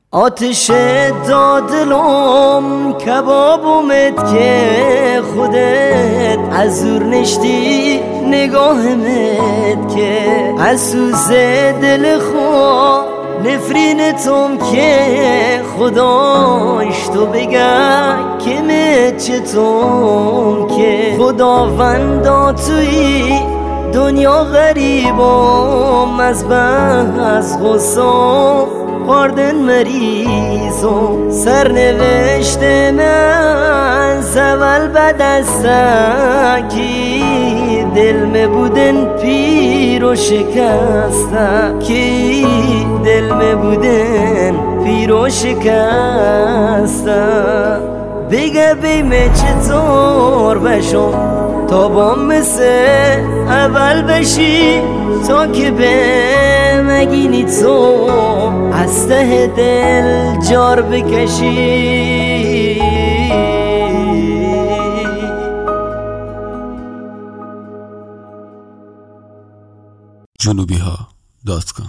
آتش دادلم کبابومت که خودت از زور نشتی نگاهمت که از سوز دل خود نفرین توم که خداش تو بگه که مچه توم که خداوندا توی دنیا غریبم از بس غصه خوردن مریضم سرنوشت من زول بد است کی دل می بودن پیر و شکسته کی دل می بودن پیر و شکسته بگه بیمه چطور بشم تا با مثل اول بشی تا که به مگینی تو از ته دل جار بکشی. جنوبیها.com